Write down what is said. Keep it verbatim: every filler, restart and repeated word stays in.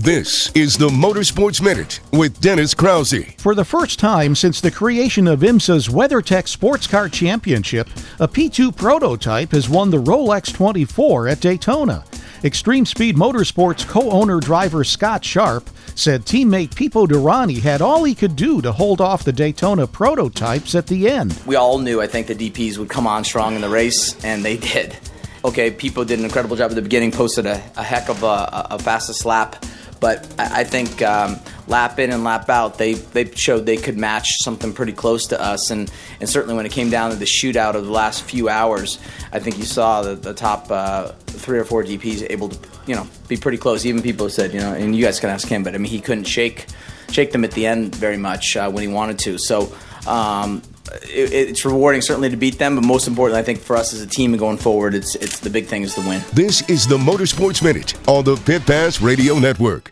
This is the Motorsports Minute with Dennis Krause. For the first time since the creation of IMSA's WeatherTech Sports Car Championship, a P two prototype has won the Rolex twenty-four at Daytona. Extreme Speed Motorsports co-owner driver Scott Sharp said teammate Pipo Derani had all he could do to hold off the Daytona prototypes at the end. We all knew, I think, the D Ps would come on strong in the race, and they did. Okay, Pipo did an incredible job at the beginning, posted a, a heck of a, a fastest lap. But I think um, lap in and lap out, they, they showed they could match something pretty close to us. And, and certainly when it came down to the shootout of the last few hours, I think you saw the, the top uh, three or four D Ps able to, you know, be pretty close. Even people said, you know, and you guys can ask him, but I mean, he couldn't shake shake them at the end very much uh, when he wanted to. So um, it, it's rewarding certainly to beat them, but most importantly, I think for us as a team and going forward, it's it's the big thing is the win. This is the Motorsports Minute on the Pit Pass Radio Network.